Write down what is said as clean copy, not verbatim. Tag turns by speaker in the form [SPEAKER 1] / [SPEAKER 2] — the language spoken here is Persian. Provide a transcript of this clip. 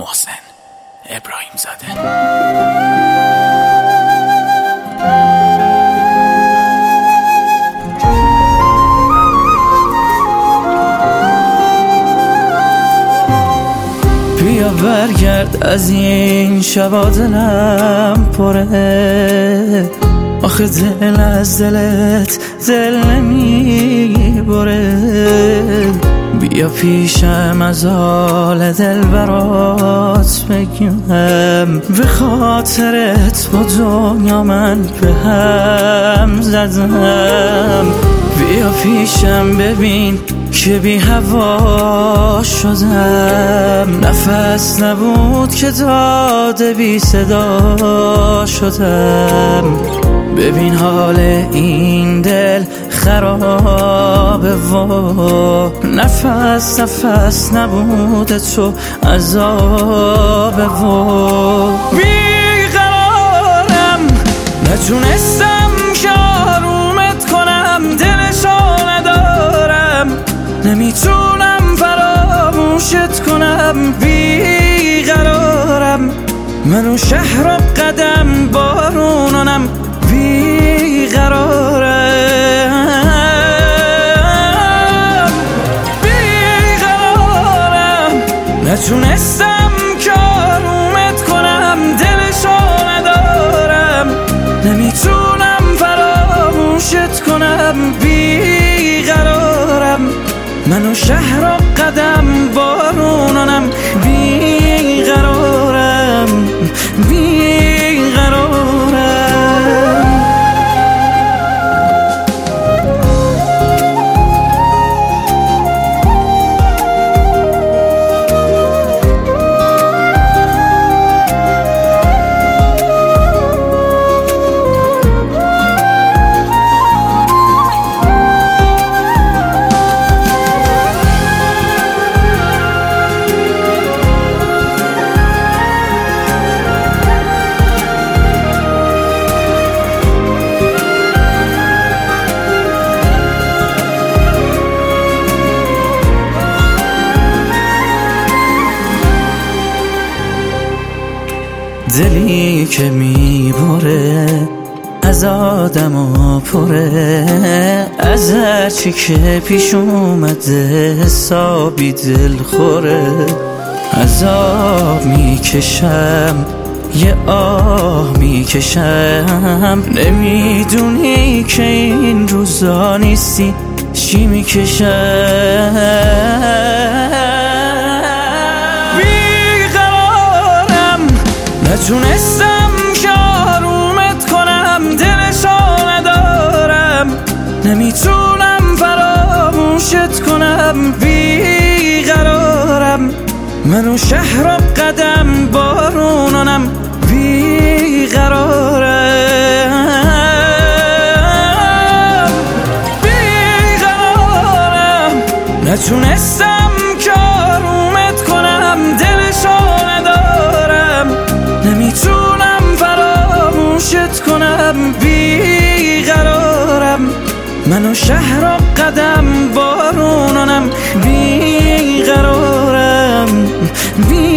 [SPEAKER 1] محسن ابراهیم زاده.
[SPEAKER 2] بیا برگرد از این شبا دلم پره، آخه دل از دلت دل نمیبره. بیا پیشم از حال دل برات بگم، به خاطرت با دنیا من به هم زدم. بیا پیشم ببین که بی هوا شدم، نفس نبود که داده بی صدا شدم. ببین حال این دل خرابه و نفس نبوده تو عذابه و بیقرارم، نتونستم که آرومت کنم، دلشو ندارم، نمیتونم فراموشت کنم. بیقرارم، منو شهر و قدم بارونانم. بیقرارم، نتونستم که آرومت کنم، دلشو ندارم، نمیتونم فراموشت کنم. بیقرارم، منو شهر و قدم بارونانم. بیقرارم، دلی که میبره از آدم و پره، از هرچی که پیش اومده حسابی دل خوره. عذاب میکشم، یه آه میکشم، نمیدونی که این روزا نیستی چی میکشم. نتونستم که آرومت کنم، دلشو ندارم، نمیتونم فراموشت کنم. بیقرارم، منو شهر و قدم بارونانم. بیقرارم، نتونستم که آرومت کنم، دلشو ندارم، نمیتونم فراموشت کنم. بیقرارم، منو شهر و قدم بارونانم. بیقرارم،